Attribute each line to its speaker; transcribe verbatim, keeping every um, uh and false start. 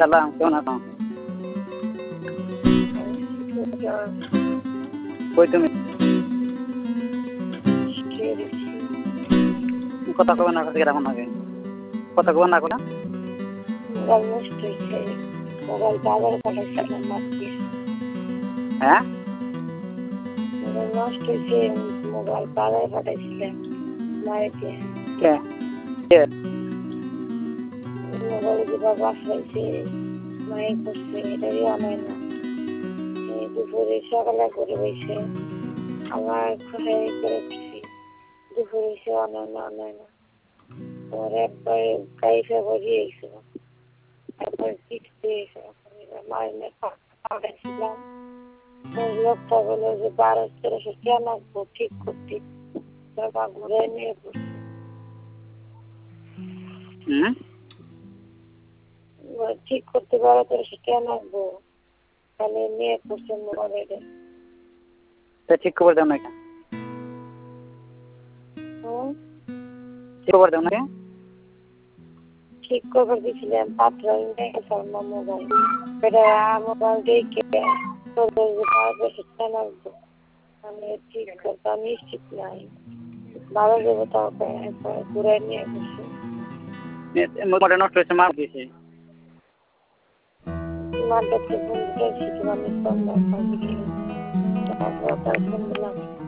Speaker 1: সালাম, কেমন আছো? কই তুমি? কথা কবে না কথা কেমন আগে কথা কবে না কথা
Speaker 2: মোবাইল নষ্ট হয়েছে, মোবাইল বাজারে পাঠাইছিলাম মাত্র।
Speaker 1: হ্যাঁ
Speaker 2: মোবাইল নষ্ট হয়েছে, মোবাইল বাজারে পাঠাইছিলাম মায়েকে।
Speaker 1: কে কে
Speaker 2: মোবাইলে যেটা বাসাইছে মায়ে করছে, এটাই আনায় না। এই দুপুরে সকালে করে বসে আমার খোঁড়াই করে উঠছি, দুপুরে এসে আনায় না আনায় না। তোমার একবার গাইফে ভরিয়ে গেছিল, একবার কিটতে মায়ের পাঠাইছিলাম। লোকটা বলে যে বারো তেরোশো কেন আসবো ঠিক করতে, টাকা ঘুরে নিয়ে পড়ছে।
Speaker 1: হুম
Speaker 2: ঠিক করতে বারো তেরোশো কেন আসবো, তাহলে নিয়ে পড়ছে মোবাইলে।
Speaker 1: তা ঠিক খবর দাও না কেন? ঠিক খবর দাও না কেন?
Speaker 2: ঠিক খবর দিয়েছিলাম পাত্র নিয়ে গেছে আমার মোবাইল, এটা মোবাইল দেখে বারো তেরোশো কেন আসবো, আমি ঠিক করতে নিশ্চিত নাই। বারো দেবো তারপরে ঘুরে নিয়ে পড়ছে।
Speaker 1: মোবাইলটা নষ্ট হয়েছে, মার দিয়েছে।
Speaker 2: মার দেখতে ফোন দিতে শিখলাম, তারপর তার ফোন দিলাম।